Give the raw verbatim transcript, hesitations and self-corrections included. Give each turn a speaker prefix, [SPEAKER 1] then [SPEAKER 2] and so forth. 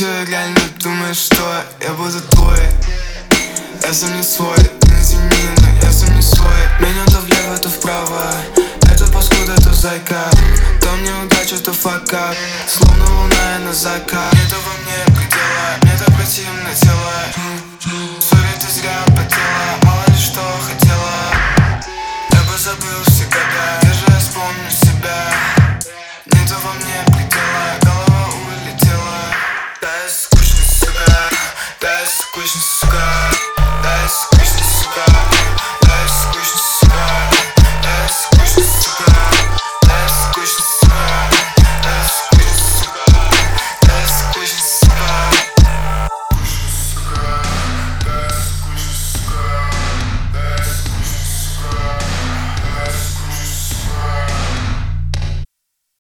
[SPEAKER 1] чё, реально думаешь, что я буду твой? Я сам не свой, не извини, но я сам не свой. Меня то влево, то вправо, это паскуда, то зайка. То мне удача, то факап, словно луна на закат. Нету во мне предела, мне так противно тело. Сори, ты зря потерял.